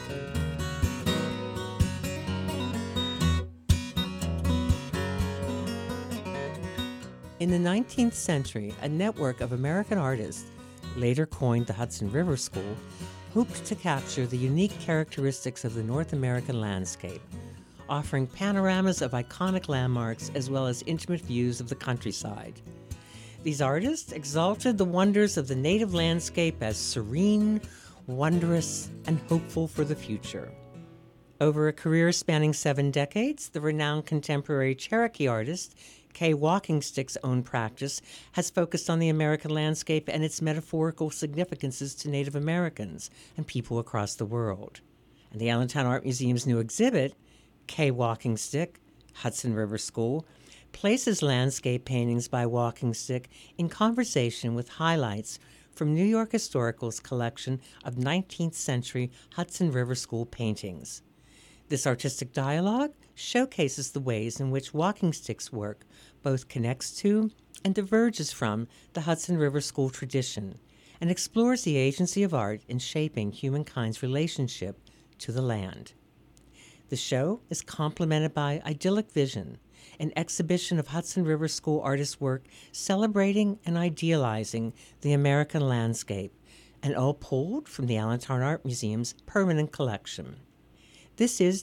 In the 19th century, a network of American artists, later coined the Hudson River School, hoped to capture the unique characteristics of the North American landscape, offering panoramas of iconic landmarks as well as intimate views of the countryside. These artists exalted the wonders of the native landscape as serene, wondrous, and hopeful for the future. Over a career spanning 7 decades, the renowned contemporary Cherokee artist Kay Walkingstick's own practice has focused on the American landscape and its metaphorical significances to Native Americans and people across the world. And the Allentown Art Museum's new exhibit, Kay Walkingstick, Hudson River School, places landscape paintings by Walkingstick in conversation with highlights from New York Historical's collection of 19th century Hudson River School paintings. This artistic dialogue showcases the ways in which Walkingstick's work both connects to and diverges from the Hudson River School tradition and explores the agency of art in shaping humankind's relationship to the land. The show is complemented by Idyllic Vision, an exhibition of Hudson River School artists' work celebrating and idealizing the American landscape, and all pulled from the Allentown Art Museum's permanent collection. This is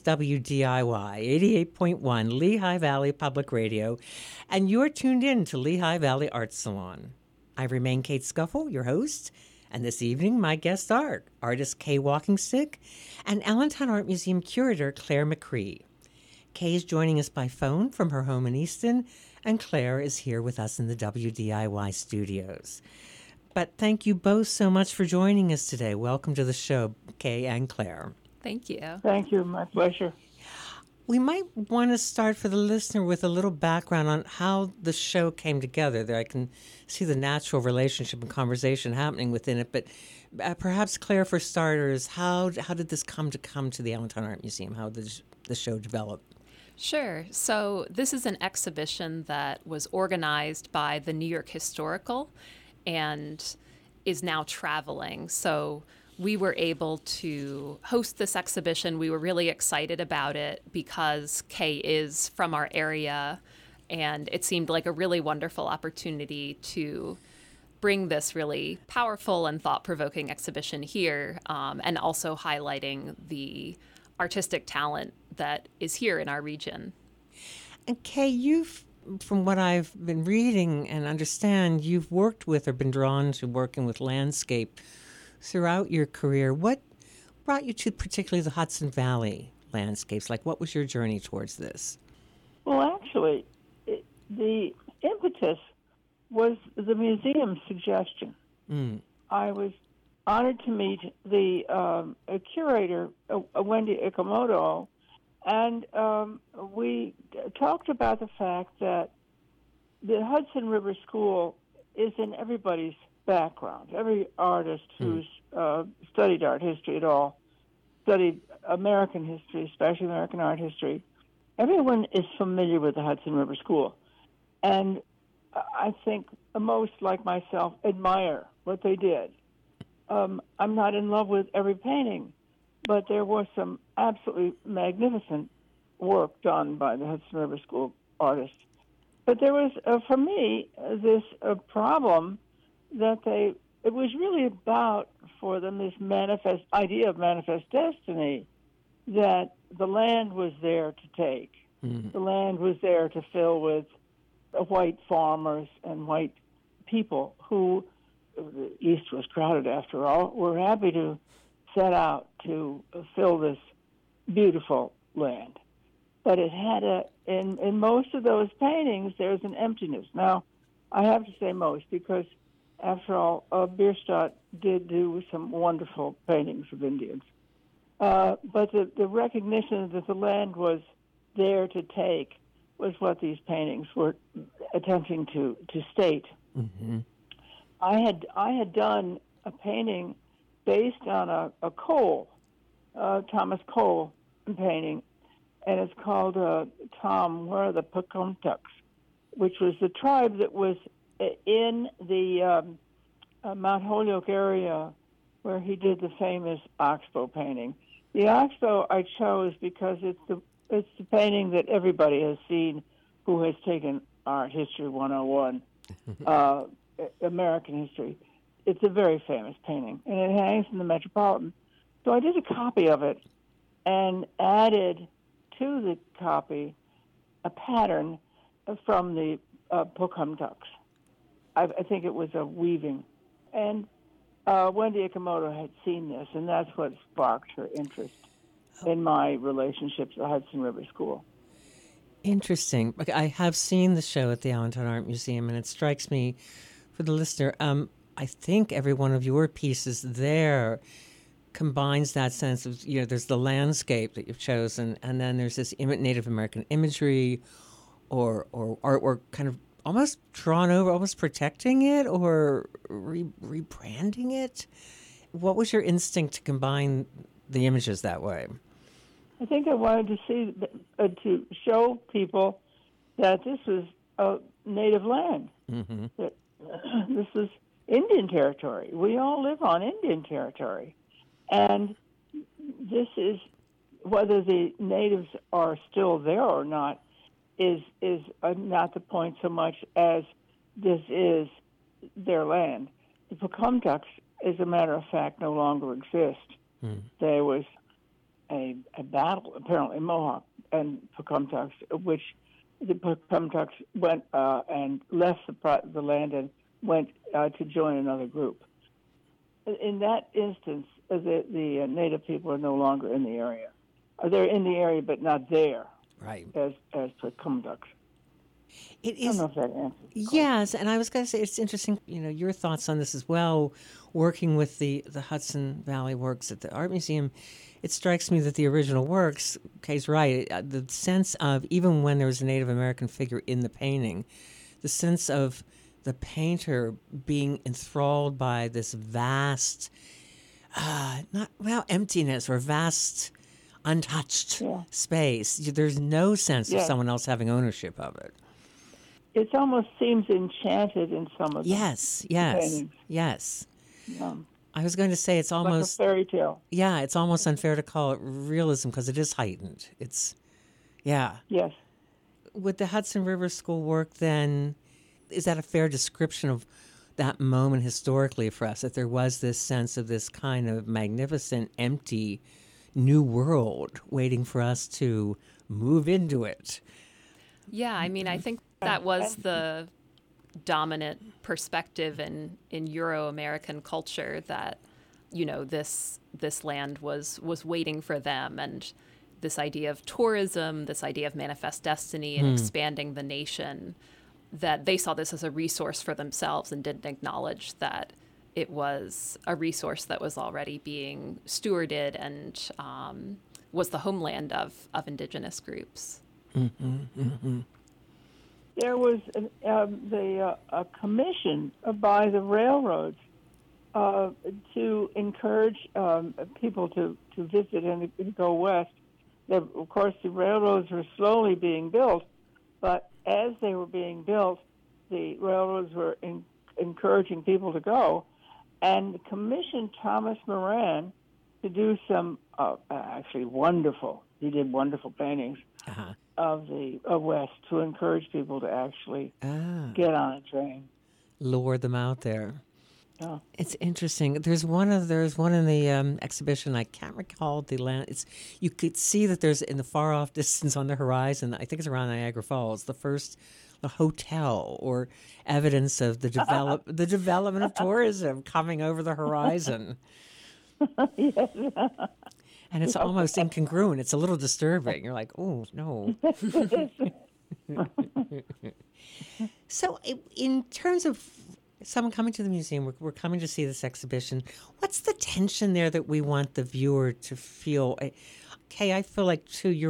WDIY 88.1 Lehigh Valley Public Radio, and you're tuned in to Lehigh Valley Art Salon. I remain Kate Scuffle, your host, and this evening my guests are artist Kay Walkingstick and Allentown Art Museum curator Claire McCree. Kay is joining us by phone from her home in Easton, and Claire is here with us in the WDIY studios. But thank you both so much for joining us today. Welcome to the show, Kay and Claire. Thank you. Thank you. My pleasure. We might want to start for the listener with a little background on how the show came together. There I can see the natural relationship and conversation happening within it, but perhaps, Claire, for starters, how did this come to the Allentown Art Museum? How did the show develop? Sure. So this is an exhibition that was organized by the New York Historical and is now traveling. So we were able to host this exhibition. We were really excited about it because Kay is from our area, and it seemed like a really wonderful opportunity to bring this really powerful and thought-provoking exhibition here, and also highlighting the artistic talent that is here in our region. And Kay, from what I've been reading and understand, you've worked with or been drawn to working with landscape throughout your career. What brought you to particularly the Hudson Valley landscapes? Like, what was your journey towards this? Well, actually, the impetus was the museum's suggestion. I was honored to meet the curator, Wendy Ikamoto, and we talked about the fact that the Hudson River School is in everybody's background. Every artist who's studied art history at all, studied American history, especially American art history, everyone is familiar with the Hudson River School. And I think most, like myself, admire what they did. I'm not in love with every painting, but there was some absolutely magnificent work done by the Hudson River School artists. But there was, for me, this problem that it was really about for them this idea of manifest destiny, that the land was there to take. The land was there to fill with white farmers and white people who, the East was crowded after all, were happy to set out to fill this beautiful land. But it had in most of those paintings, there's an emptiness. Now, I have to say most, because after all, Bierstadt did do some wonderful paintings of Indians. But the recognition that the land was there to take was what these paintings were attempting to state. Mm-hmm. I had done a painting based on a Cole, Thomas Cole painting, and it's called Tom, Where Are the Pocumtucks, which was the tribe that was in the Mount Holyoke area where he did the famous Oxbow painting. The Oxbow I chose because it's the painting that everybody has seen who has taken Art History 101, American history. It's a very famous painting, and it hangs in the Metropolitan. So I did a copy of it and added to the copy a pattern from the Pocumtucks. I think it was a weaving. And Wendy Ikamoto had seen this, and that's what sparked her interest in my relationship to the Hudson River School. Interesting. I have seen the show at the Allentown Art Museum, and it strikes me, for the listener, I think every one of your pieces there combines that sense of, there's the landscape that you've chosen, and then there's this Native American imagery or artwork kind of almost drawn over, almost protecting it or rebranding it. What was your instinct to combine the images that way? I think I wanted to see, to show people that this was a native land. Mm-hmm. That this is Indian territory. We all live on Indian territory. And this is, whether the natives are still there or not, is not the point so much as this is their land. The Pocumtucks, as a matter of fact, no longer exist. There was a battle, apparently Mohawk and Pocumtucks, which the Pocumtucks went and left the land and went to join another group. In that instance, the Native people are no longer in the area. They're in the area, but not there. Right. As Pocumtucks. It is. I don't know if that answers. Yes, and I was going to say it's interesting. Your thoughts on this as well. Working with the Hudson Valley Works at the Art Museum, it strikes me that the original works. Kay's right. The sense of, even when there was a Native American figure in the painting, the sense of the painter being enthralled by this vast, emptiness or vast, untouched space. There's no sense of someone else having ownership of it. It almost seems enchanted in some of the paintings. Yes. I was going to say it's almost like a fairy tale. Yeah, it's almost unfair to call it realism because it is heightened. Yes. With the Hudson River School work, then, is that a fair description of that moment historically for us? That there was this sense of this kind of magnificent, empty new world waiting for us to move into it. Yeah, I mean, I think that was the dominant perspective in Euro-American culture, that, this land was waiting for them, and this idea of tourism, this idea of manifest destiny and expanding the nation, that they saw this as a resource for themselves and didn't acknowledge that it was a resource that was already being stewarded and was the homeland of indigenous groups. There was a commission by the railroads to encourage people to visit and go west. Of course, the railroads were slowly being built, but as they were being built, the railroads were encouraging people to go, and commissioned Thomas Moran to do some actually wonderful. He did wonderful paintings of the West to encourage people to actually get on a train, lure them out there. Yeah. It's interesting. There's one in the exhibition. I can't recall the land. You could see that there's, in the far off distance on the horizon, I think it's around Niagara Falls, the hotel or evidence of the development of tourism coming over the horizon. Yes. And it's almost incongruent. It's a little disturbing. You're like, oh, no. So in terms of someone coming to the museum, we're coming to see this exhibition, what's the tension there that we want the viewer to feel? Okay, I feel like, too, your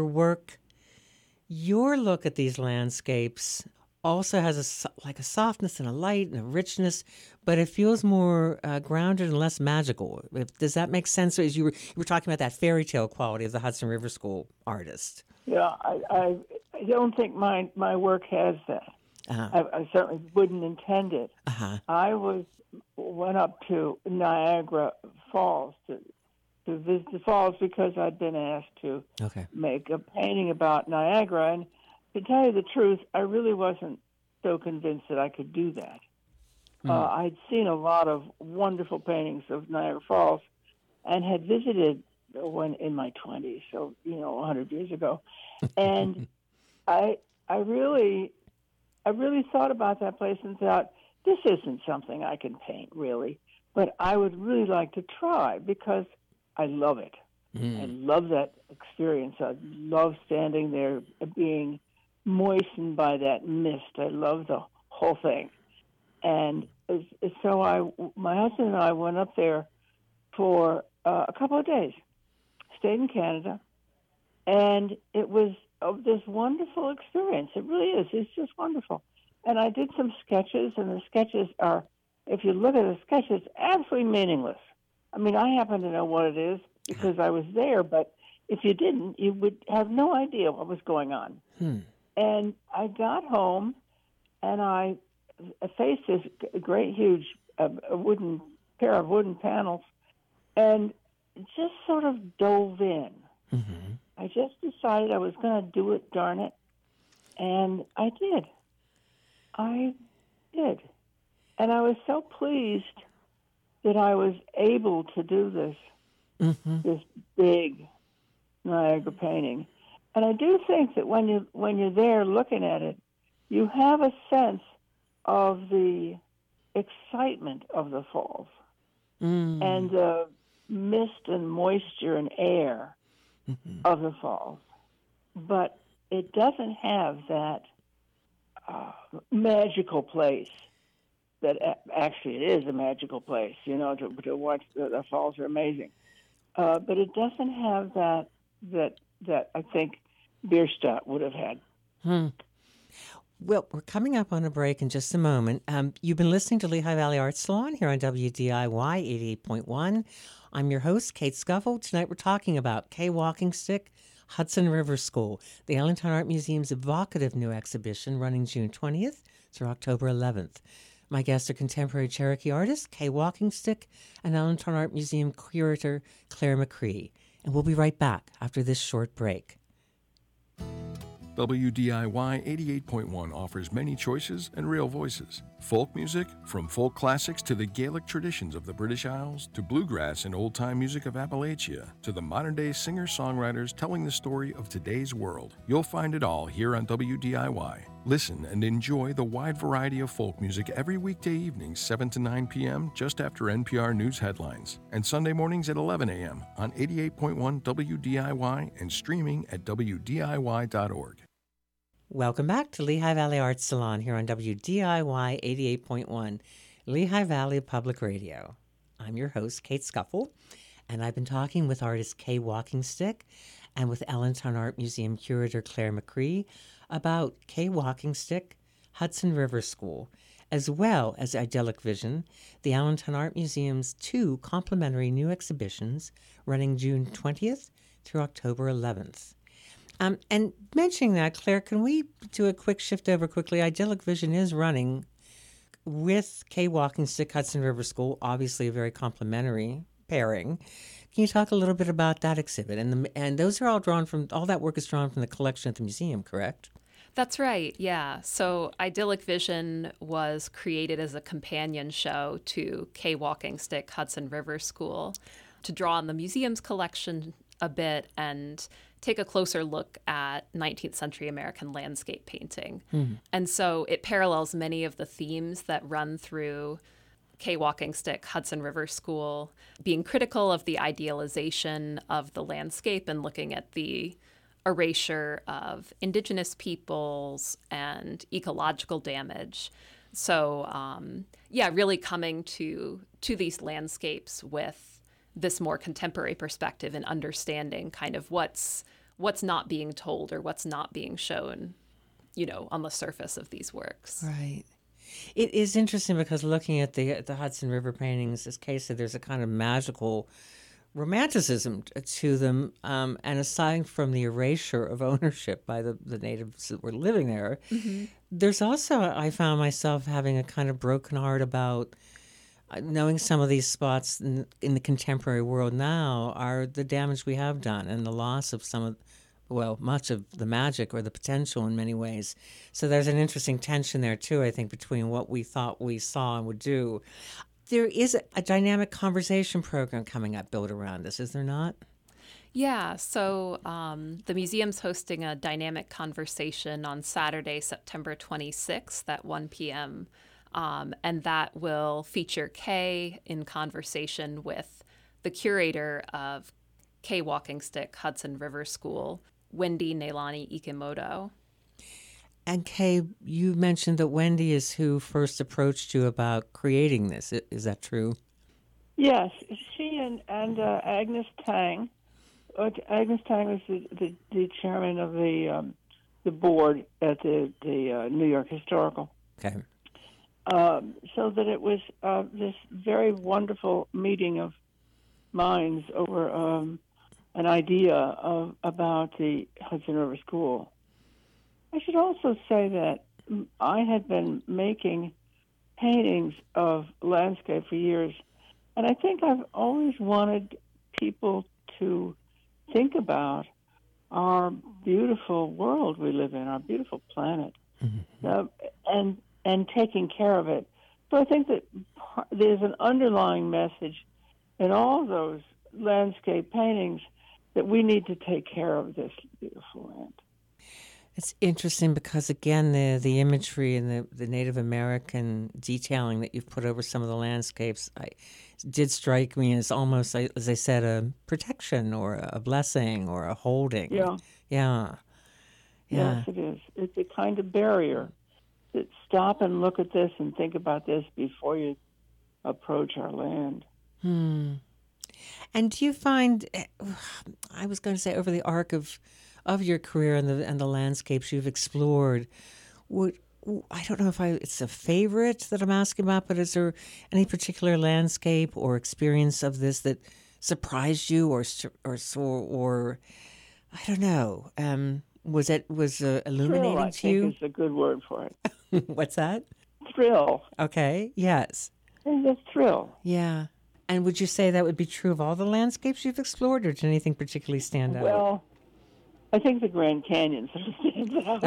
look at these landscapes also has a softness and a light and a richness, but it feels more grounded and less magical. Does that make sense? As you were talking about that fairy tale quality of the Hudson River School artist. Yeah, I don't think my work has that. I certainly wouldn't intend it. I went up to Niagara Falls to visit the falls because I'd been asked to make a painting about Niagara. And to tell you the truth, I really wasn't so convinced that I could do that. I'd seen a lot of wonderful paintings of Niagara Falls and had visited when in my 20s, so 100 years ago, and I really thought about that place and thought, this isn't something I can paint really, but I would really like to try because I love it. I love that experience. I love standing there, being moistened by that mist. I love the whole thing, and so my husband and I went up there for a couple of days. Stayed in Canada, and it was this wonderful experience. It really is. It's just wonderful. And I did some sketches, and the sketches are, if you look at the sketches, absolutely meaningless. I mean, I happen to know what it is because I was there, but if you didn't, you would have no idea what was going on. And I got home, and I faced this great, huge pair of wooden panels, and just sort of dove in. I just decided I was going to do it, darn it, and I did. And I was so pleased that I was able to do this big Niagara painting. And I do think that when you're there looking at it, you have a sense of the excitement of the falls and the mist and moisture and air of the falls. But it doesn't have that magical place that actually it is a magical place, to watch the falls are amazing. But it doesn't have that I think Bierstadt would have had. Well, we're coming up on a break in just a moment. You've been listening to Lehigh Valley Arts Salon here on WDIY 88.1. I'm your host, Kate Scuffle. Tonight we're talking about Kay Walking Stick, Hudson River School, the Allentown Art Museum's evocative new exhibition running June 20th through October 11th. My guests are contemporary Cherokee artist Kay Walking Stick and Allentown Art Museum curator Claire McCree. And we'll be right back after this short break. WDIY 88.1 offers many choices and real voices. Folk music, from folk classics to the Gaelic traditions of the British Isles, to bluegrass and old-time music of Appalachia, to the modern-day singer-songwriters telling the story of today's world. You'll find it all here on WDIY. Listen and enjoy the wide variety of folk music every weekday evening, 7 to 9 p.m., just after NPR News headlines, and Sunday mornings at 11 a.m. on 88.1 WDIY and streaming at WDIY.org. Welcome back to Lehigh Valley Arts Salon here on WDIY 88.1, Lehigh Valley Public Radio. I'm your host, Kate Scuffle, and I've been talking with artist Kay Walking Stick and with Allentown Art Museum curator Claire McCree about Kay Walking Stick, Hudson River School, as well as Idyllic Vision, the Allentown Art Museum's 2 complimentary new exhibitions running June 20th through October 11th. And mentioning that, Claire, can we do a quick shift over quickly? Idyllic Vision is running with Kay Walking Stick, Hudson River School, obviously a very complimentary pairing. Can you talk a little bit about that exhibit? And those are all that work is drawn from the collection at the museum, correct? That's right, yeah. So Idyllic Vision was created as a companion show to Kay Walking Stick, Hudson River School, to draw on the museum's collection a bit and take a closer look at 19th century American landscape painting. And so it parallels many of the themes that run through Kay Walking Stick, Hudson River School, being critical of the idealization of the landscape and looking at the erasure of indigenous peoples and ecological damage. So, really coming to these landscapes with this more contemporary perspective and understanding kind of what's not being told or what's not being shown, on the surface of these works. Right. It is interesting because looking at the Hudson River paintings, as Kay said, there's a kind of magical romanticism to them. And aside from the erasure of ownership by the natives that were living there, there's also, I found myself having a kind of broken heart about knowing some of these spots in the contemporary world now are the damage we have done and the loss of much of the magic or the potential in many ways. So there's an interesting tension there, too, I think, between what we thought we saw and would do. There is a dynamic conversation program coming up built around this, is there not? Yeah, so the museum's hosting a dynamic conversation on Saturday, September 26th at 1 p.m., and that will feature Kay in conversation with the curator of Kay Walking Stick Hudson River School, Wendy Neilani Ikimoto. And Kay, you mentioned that Wendy is who first approached you about creating this. Is that true? Yes, she and Agnes Tang. Agnes Tang was the chairman of the board at the New York Historical. Okay. So that it was this very wonderful meeting of minds over an idea about the Hudson River School. I should also say that I had been making paintings of landscape for years, and I think I've always wanted people to think about our beautiful world we live in, our beautiful planet, and taking care of it. So I think that there's an underlying message in all those landscape paintings that we need to take care of this beautiful land. It's interesting because, again, the imagery and the Native American detailing that you've put over some of the landscapes did strike me as almost, as I said, a protection or a blessing or a holding. Yeah. Yeah. Yes, it is. It's a kind of barrier. Stop and look at this and think about this before you approach our land. And do you find, I was going to say, over the arc of your career and the landscapes you've explored, I don't know if it's a favorite that I'm asking about, but is there any particular landscape or experience of this that surprised you or I don't know, was illuminating Thrill, to you? I think is a good word for it. What's that? Thrill. Okay, yes. It's a thrill. Yeah. And would you say that would be true of all the landscapes you've explored, or did anything particularly stand out? Well, I think the Grand Canyon sort of stands out.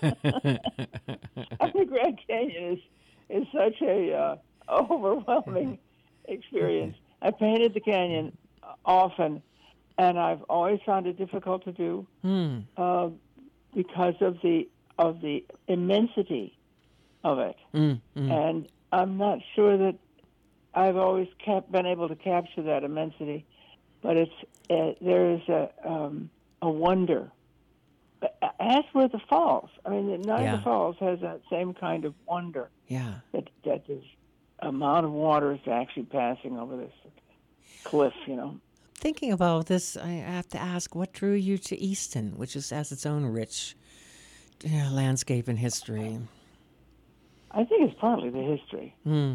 The Grand Canyon is such a overwhelming experience. I painted the canyon often, and I've always found it difficult to do because of the immensity of it. And I'm not sure that I've always been able to capture that immensity, but there is a wonder. As with the falls, I mean, the Niagara Falls has that same kind of wonder. Yeah. That this amount of water is actually passing over this cliff, Thinking about this, I have to ask, what drew you to Easton, which has its own rich landscape and history? I think it's partly the history.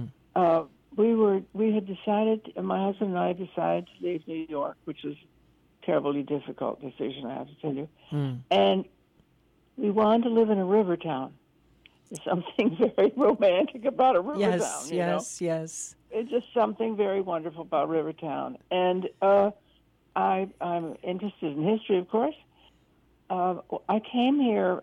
We had decided, my husband and I decided to leave New York, which was a terribly difficult decision, I have to tell you. And we wanted to live in a river town. There's something very romantic about a river town. Yes. It's just something very wonderful about Rivertown. And I'm interested in history, of course. I came here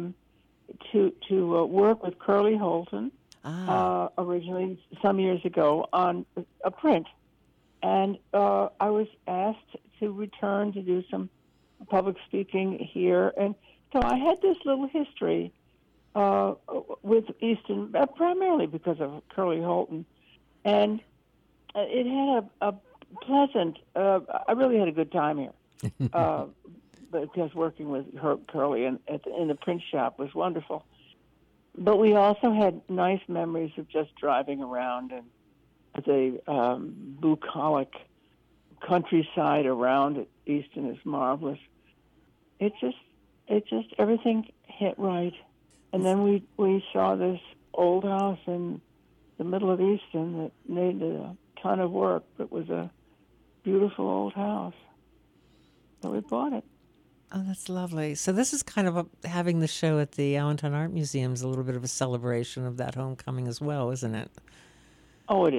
to work with Curly Holton originally some years ago on a print. And I was asked to return to do some public speaking here. And so I had this little history with Easton, primarily because of Curly Holton. And it had a pleasant, I really had a good time here. Because working with Curly in the print shop was wonderful. But we also had nice memories of just driving around and the bucolic countryside around it. Easton is marvelous. It just everything hit right. And then we saw this old house in the middle of Easton that needed a ton of work, but was a beautiful old house. So we bought it. Oh, that's lovely. So this is kind of having the show at the Allentown Art Museum is a little bit of a celebration of that homecoming as well, isn't it? Oh, it is.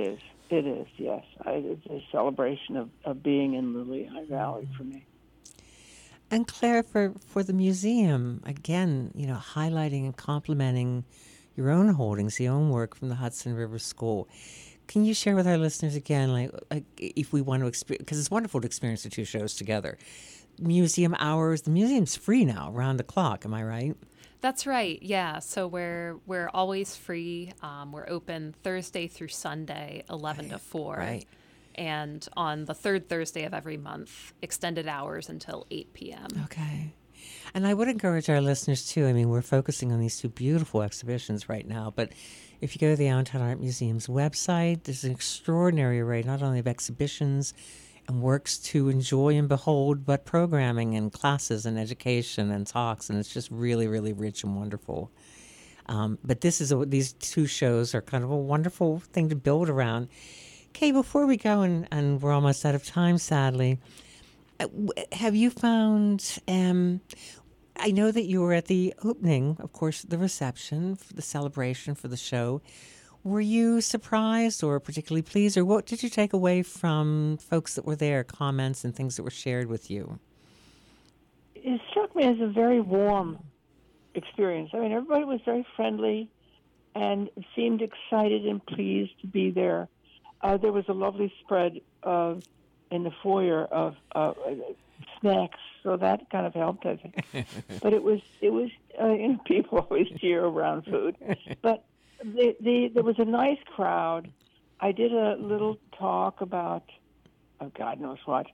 It is, yes. It's a celebration of being in the Lehigh Valley for me. And Claire, for the museum, again, highlighting and complimenting your own holdings, your own work from the Hudson River School. Can you share with our listeners again, like if we want to experience, because it's wonderful to experience the two shows together. Museum hours, the museum's free now, around the clock, am I right? That's right, yeah. So we're always free. We're open Thursday through Sunday, 11 to 4. Right. And on the third Thursday of every month, extended hours until 8 p.m. Okay. And I would encourage our listeners, too. I mean, we're focusing on these two beautiful exhibitions right now, but if you go to the Allentown Art Museum's website, there's an extraordinary array, not only of exhibitions and works to enjoy and behold, but programming and classes and education and talks, and it's just really, really rich and wonderful. But these two shows are kind of a wonderful thing to build around. Kay, before we go, and we're almost out of time, sadly, have you found, I know that you were at the opening, of course, the reception, the celebration for the show. Were you surprised or particularly pleased, or what did you take away from folks that were there, comments and things that were shared with you? It struck me as a very warm experience. I mean, everybody was very friendly and seemed excited and pleased to be there. There was a lovely spread in the foyer of snacks, so that kind of helped, I think. But it was people always cheer around food. But there was a nice crowd. I did a little talk about, God knows what,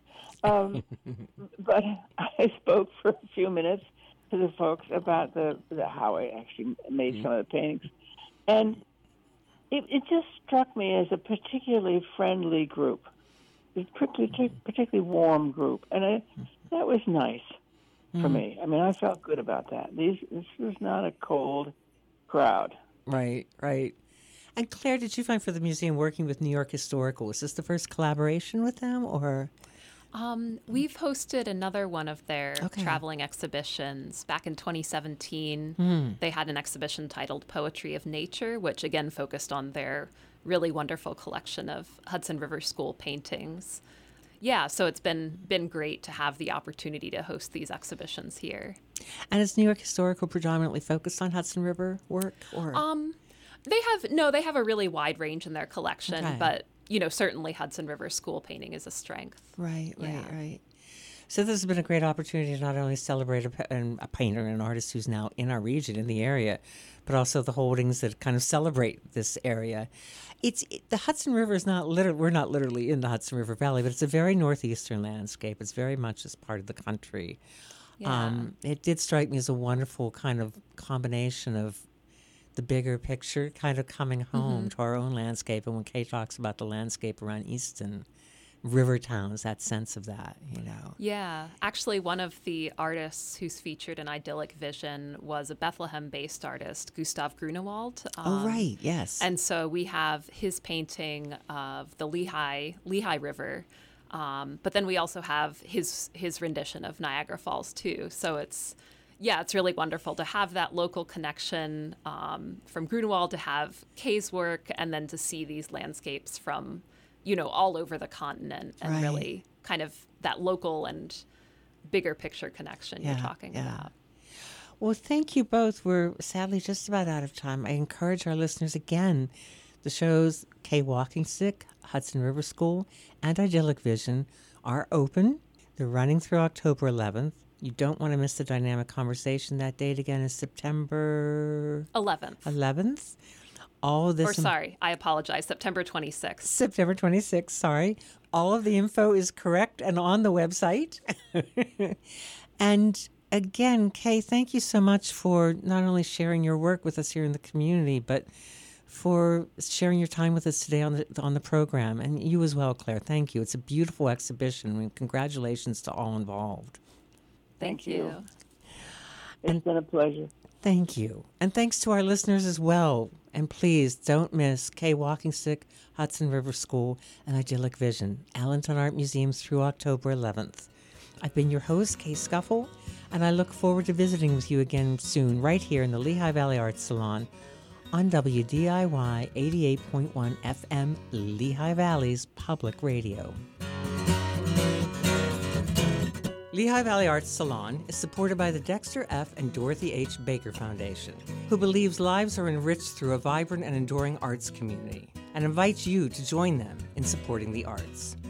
but I spoke for a few minutes to the folks about the how I actually made some of the paintings, and it just struck me as a particularly friendly group, a particularly warm group, and that was nice for me. I mean, I felt good about that. This was not a cold crowd. Right. And Claire, did you find for the museum working with New York Historical, was this the first collaboration with them, or? We've hosted another one of their traveling exhibitions back in 2017. They had an exhibition titled Poetry of Nature, which again focused on their really wonderful collection of Hudson River School paintings. Yeah, so it's been great to have the opportunity to host these exhibitions here. And is New York Historical predominantly focused on Hudson River work, or? They have a really wide range in their collection, but certainly Hudson River School painting is a strength. Right. So this has been a great opportunity to not only celebrate a painter and an artist who's now in our region, in the area, but also the holdings that kind of celebrate this area. The Hudson River is we're not literally in the Hudson River Valley, but it's a very northeastern landscape. It's very much as part of the country. Yeah. It did strike me as a wonderful kind of combination of the bigger picture kind of coming home to our own landscape. And when Kay talks about the landscape around Easton, river towns, that sense of that, Yeah. Actually, one of the artists who's featured in Idyllic Vision was a Bethlehem-based artist, Gustav Grunewald. Oh, right. Yes. And so we have his painting of the Lehigh River. But then we also have his rendition of Niagara Falls, too. So it's really wonderful to have that local connection from Grunewald, to have Kay's work, and then to see these landscapes from, all over the continent, and really kind of that local and bigger picture connection you're talking about. Well, thank you both. We're sadly just about out of time. I encourage our listeners again, the shows Kay Walkingstick, Hudson River School, and Idyllic Vision are open. They're running through October 11th. You don't want to miss the dynamic conversation. That date again is September 11th. All of this. I apologize. September 26th. September 26th. Sorry. All of the info is correct and on the website. And again, Kay, thank you so much for not only sharing your work with us here in the community, but for sharing your time with us today on the program. And you as well, Claire. Thank you. It's a beautiful exhibition. And congratulations to all involved. Thank you. It's been a pleasure. Thank you. And thanks to our listeners as well. And please don't miss Kay Walkingstick, Hudson River School, and Idyllic Vision, Allentown Art Museums through October 11th. I've been your host, Kay Scuffle, and I look forward to visiting with you again soon right here in the Lehigh Valley Arts Salon on WDIY 88.1 FM Lehigh Valley's Public Radio. Lehigh Valley Arts Salon is supported by the Dexter F. and Dorothy H. Baker Foundation, who believes lives are enriched through a vibrant and enduring arts community, and invites you to join them in supporting the arts.